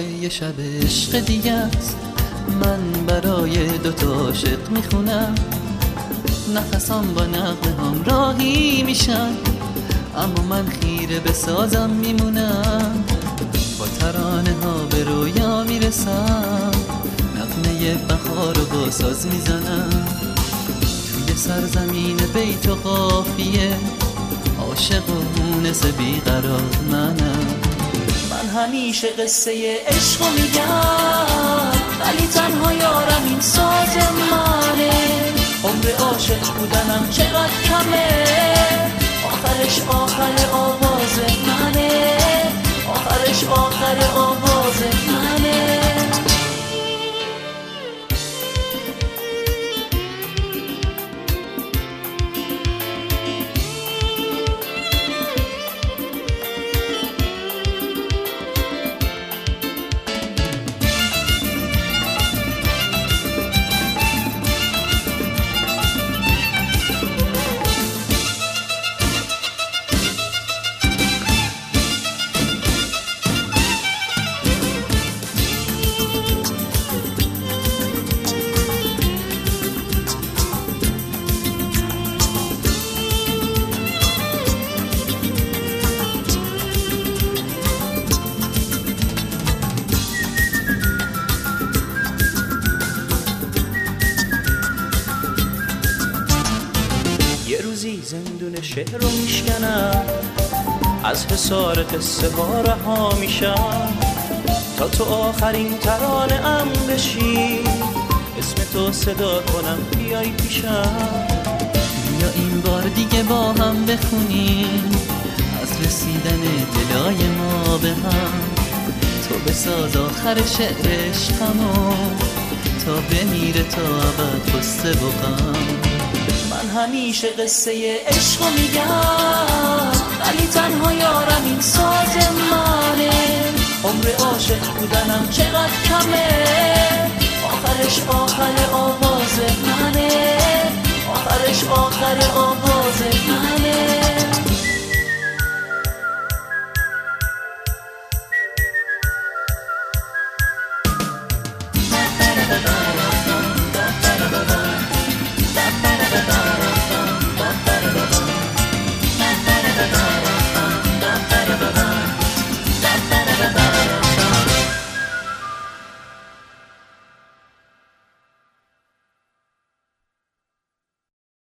یه شب عشق دیگه است، من برای دوتا عاشق میخونم، نفسام با نغمه هم راهی میشن، اما من خیره به سازم میمونم، با ترانه ها به رویا میرسم، نغمه بهار رو با ساز میزنم، توی سرزمین بیت و قافیه عاشق و مونس بیقرار منم. من همیشه قصه عشق رو میگم، ولی تنها یارم این ساز منه، عمر عاشق بودنم چقدر کمه، آخرش آخر آواز منه، آخرش آخر آواز منه. زندون شعر رو میشکنم، از حصار قصه ها رها میشم، تا تو آخرین ترانه ام بشی، اسم تو صدا کنم بیای پیشم. بیا این بار دیگه با هم بخونیم از رسیدن دلای ما به هم، تو بساز آخر شعر عشقمو، تا بمیره تا ابد قصه و غم. من همیشه قصه عشق رو میگم، ولی تنها یارم این ساز منه، عمر عاشق بودنم چقدر کمه، آخرش آخر آواز منه، آخرش آخر آواز